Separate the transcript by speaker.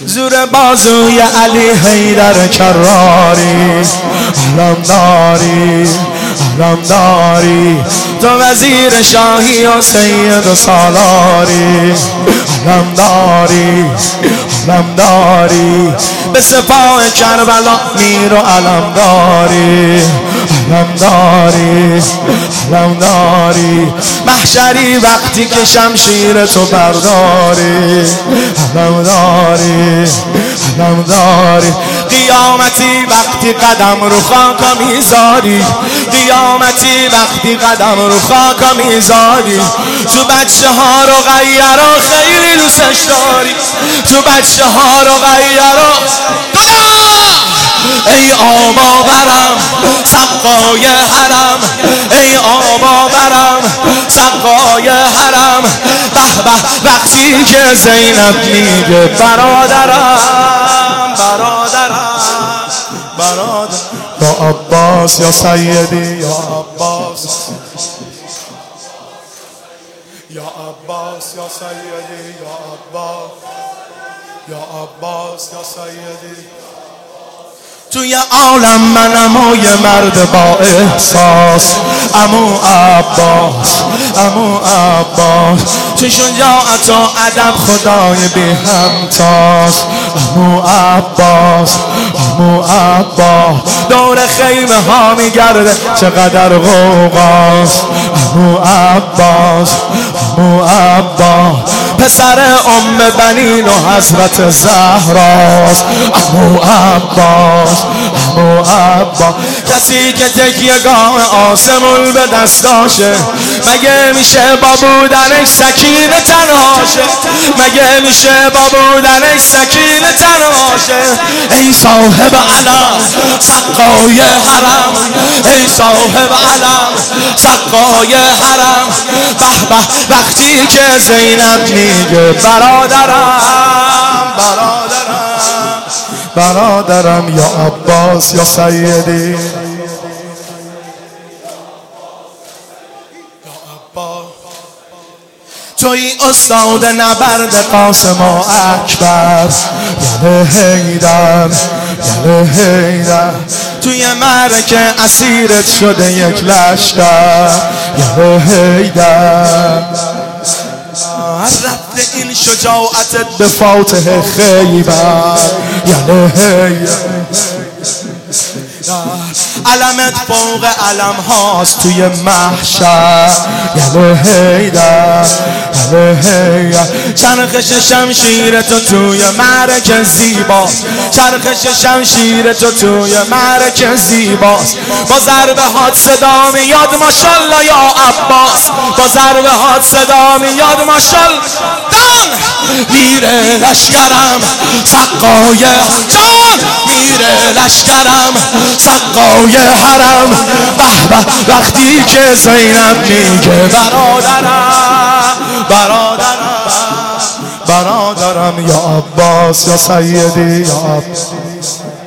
Speaker 1: زور بازوی علی حیدر کراری، علمداری علمداری، تو وزیر شاهی و سید و سالاری، علمداری علمداری، به سپاه کربلا میر و علمداری، علمداری علمداری، محشری وقتی که شمشیر تو برداری، علمداری علمداری، قیامتی وقتی قدم رو خاک میذاری، قیامتی وقتی قدم رو خاک میذاری، تو بچه ها رو غیرا خیلی دوستش داری، تو بچه ها رو غیرا ای آبا برم سقای حرم، ای آبا برم سقای حرم، به به وقتی که زینب میگه برادرم برادرم برادرم، یا عباس یا سیدی یا عباس، یا عباس یا سیدی یا عباس، یا عباس یا سیدی. توی عالم منم و یه مرد با احساس، عمو عباس عمو عباس، تو شجاعت و ادب خدای بی همتاس، عمو عباس عمو عباس، دور خیمه ها میگرده چقدر غوغاست، عمو عباس عمو عباس، پسر بنین و حضرت زهراست، عمو عباس عمو عباس، کسی که تکیهگاه آسمون به دستاشه، مگه میشه با بودنش سکینه تنهاشه، مگه میشه با بودنش سکینه تنهاشه، ای صاحب علم سقای حرم، ای صاحب علم سقای حرم، به به وقتی که زینب میگه برادرم برادرم برادرم، یا عباس یا سیدی یا عباس، توی استاد نبرد قاسم و اکبر، یله حیدر یله حیدر، توی معرکه اسیرت شده یک لشکر، یله حیدر، رفت این شجاعتت به فاتح خیبر، یله حیدر، علمت فوق علم هاست توی محشر، یله حیدر یله حیدر، چرخش شمشیر تو توی معرکه زیباست، چرخش شمشیر تو توی معرکه زیباست، با ضربه هات صدا میاد ماشالله یا عباس، با ضربه هات صدا میاد ماشالله، میره لشکرم سقای جان، میره لشکرم سقای حرم، به به وقتی که زینب میگه برادرم برادرم برادرم، یا عباس یا سیدی یا عباس.